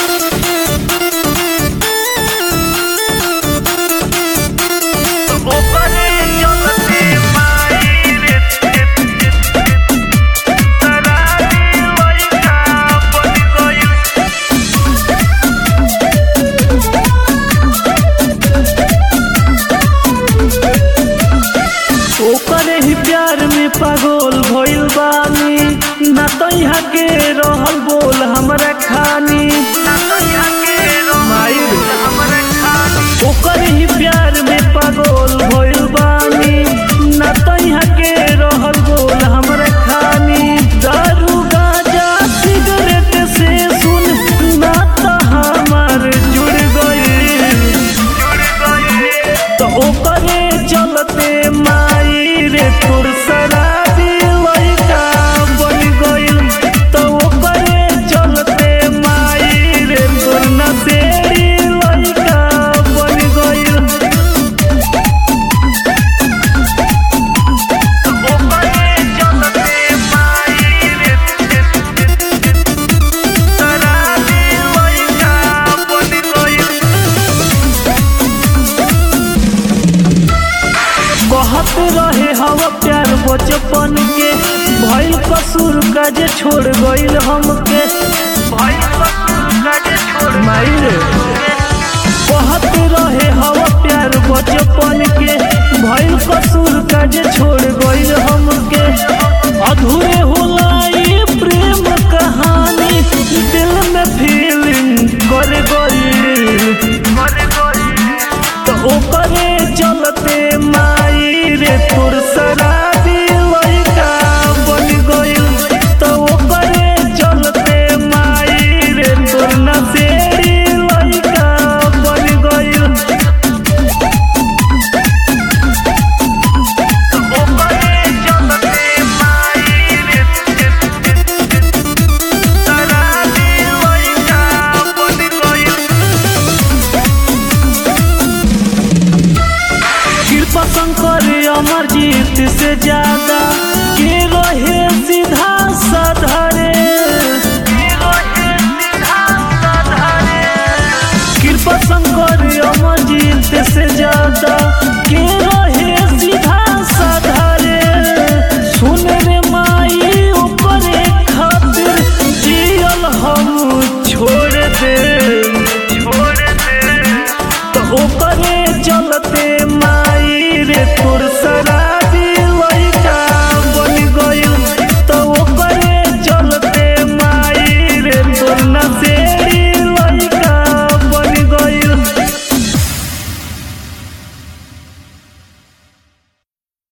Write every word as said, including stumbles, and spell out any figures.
ओकरे ही प्यार में पागल भइल बानी ना तो यहाँ के रहल बोल हमरा खानी ओकरे ही प्यार में पागल भइल बानी ना तो यहाँ के रहल बोल हमरा खानी दारू गांजा सिगरेट से सुन ना तो हमार जुड़ गई तो ओकरे चलते माई रे तोर शराबी लइका बन गइल तो ओकरे चलते माई रे तोर नशेड़ी लइका बन गइल ओकरे चलते माई रे शराबी लइका बन गइल कहत रहे हवा प्यार बचपन के भइल कसूर का जे छोड़ गइल हमके